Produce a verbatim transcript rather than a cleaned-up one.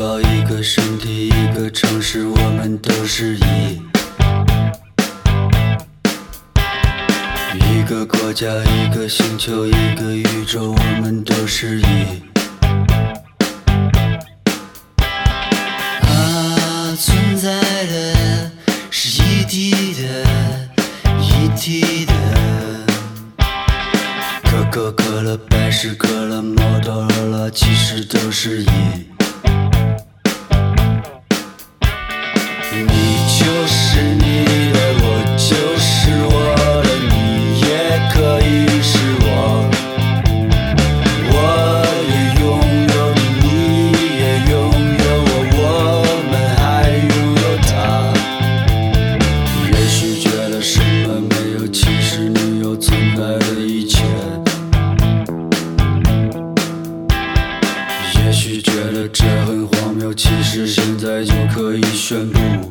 胞，一个身体，一个城市，我们都是一。一个国家，一个星球，一个宇宙，我们都是一。啊，存在的是一体的，一体的。可口可乐、百事可乐、摩托罗拉，其实都是一。你就是你的，我就是我的，你也可以是我。我也拥有你，你也拥有我，我们还拥有它。也许觉得什么没有，其实你有存在的一切。也许觉得这很荒谬，其实现在就可以宣布。